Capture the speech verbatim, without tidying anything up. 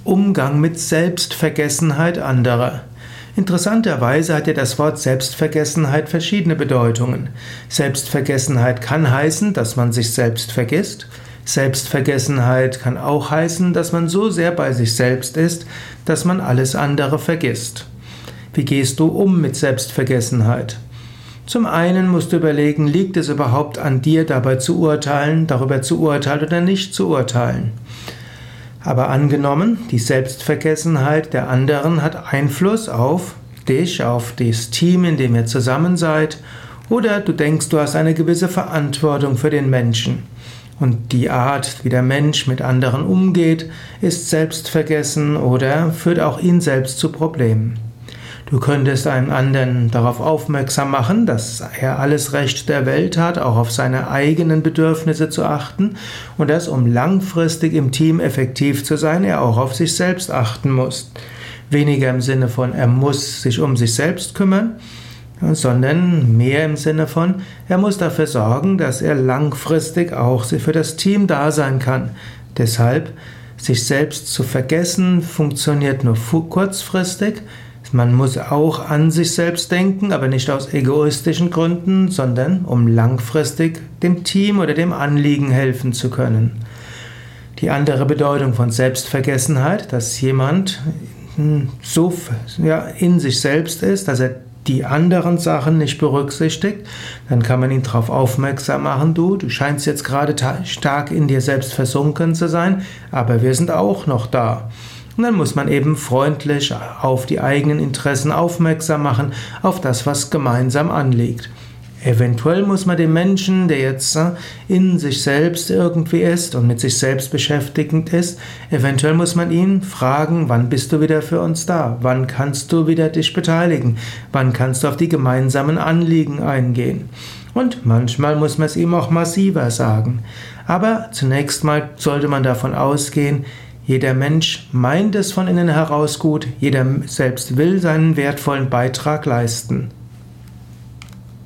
Umgang mit Selbstvergessenheit anderer. Interessanterweise hat ja das Wort Selbstvergessenheit verschiedene Bedeutungen. Selbstvergessenheit kann heißen, dass man sich selbst vergisst. Selbstvergessenheit kann auch heißen, dass man so sehr bei sich selbst ist, dass man alles andere vergisst. Wie gehst du um mit Selbstvergessenheit? Zum einen musst du überlegen, liegt es überhaupt an dir, dabei zu urteilen, darüber zu urteilen oder nicht zu urteilen. Aber angenommen, die Selbstvergessenheit der anderen hat Einfluss auf dich, auf das Team, in dem ihr zusammen seid, oder du denkst, du hast eine gewisse Verantwortung für den Menschen. Und die Art, wie der Mensch mit anderen umgeht, ist selbstvergessen oder führt auch ihn selbst zu Problemen. Du könntest einen anderen darauf aufmerksam machen, dass er alles Recht der Welt hat, auch auf seine eigenen Bedürfnisse zu achten und dass, um langfristig im Team effektiv zu sein, er auch auf sich selbst achten muss. Weniger im Sinne von, er muss sich um sich selbst kümmern, sondern mehr im Sinne von, er muss dafür sorgen, dass er langfristig auch für das Team da sein kann. Deshalb, sich selbst zu vergessen, funktioniert nur kurzfristig. Man muss auch an sich selbst denken, aber nicht aus egoistischen Gründen, sondern um langfristig dem Team oder dem Anliegen helfen zu können. Die andere Bedeutung von Selbstvergessenheit, dass jemand so ja, in sich selbst ist, dass er die anderen Sachen nicht berücksichtigt, dann kann man ihn darauf aufmerksam machen, du, du scheinst jetzt gerade stark in dir selbst versunken zu sein, aber wir sind auch noch da. Und dann muss man eben freundlich auf die eigenen Interessen aufmerksam machen, auf das, was gemeinsam anliegt. Eventuell muss man dem Menschen, der jetzt in sich selbst irgendwie ist und mit sich selbst beschäftigend ist, eventuell muss man ihn fragen, wann bist du wieder für uns da? Wann kannst du wieder dich beteiligen? Wann kannst du auf die gemeinsamen Anliegen eingehen? Und manchmal muss man es ihm auch massiver sagen. Aber zunächst mal sollte man davon ausgehen, jeder Mensch meint es von innen heraus gut, jeder selbst will seinen wertvollen Beitrag leisten.